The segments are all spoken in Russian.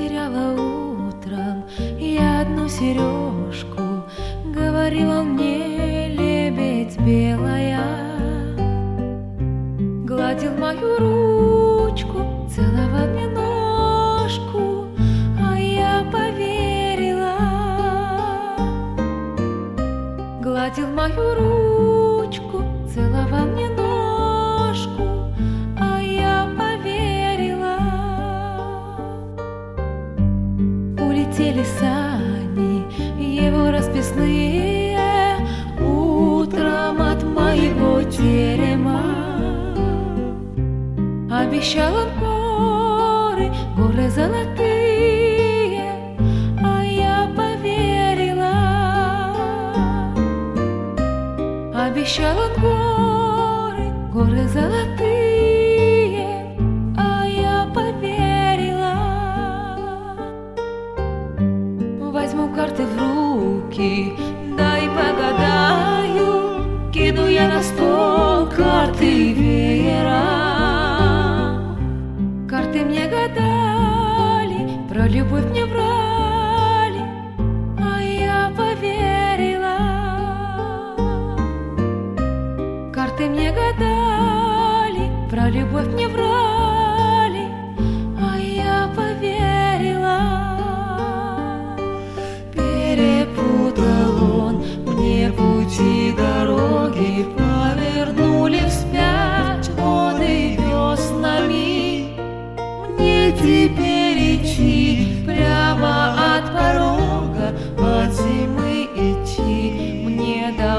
Потеряла утром я одну сережку, говорил он мне, лебедь белая. Гладил мою ручку, целовал мне ножку, а я поверила. Гладил мою ручку, целовал мне ножку, а я поверила. Улетели сани его расписные утром от моего терема. Обещал он горы золотые, а я поверила. Обещал он горы золотые, а я поверила. Возьму карты в руки, дай погадаю, кину я на стол карты веера. Карты мне гадали, про любовь мне врали, а я поверила. Карты мне гадали, про любовь мне врали, а я поверила. Перепутал он мне пути дороги, повернули вспять годы веснами. Мне теперь идти прямо от порога, от зимы идти мне до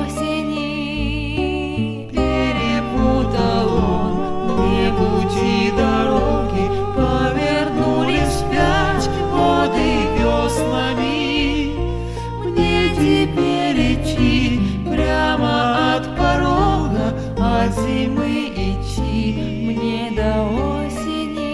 осени. Перепутал он мне пути дороги, повернули вспять годы веснами. Мне теперь идти прямо от порога, от зимы идти мне до осени.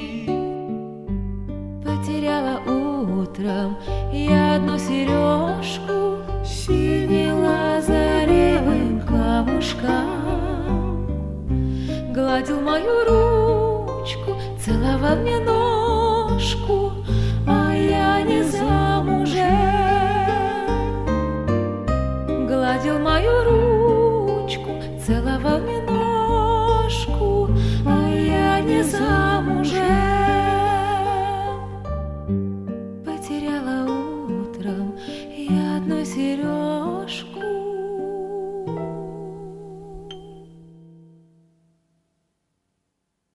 Потеряла утром я одну сережку, синим лазаревым камушком. Гладил мою ручку, целовал мне ножку, а я не замужем. Гладил мою ручку, целовал мне ножку, а я не замужем.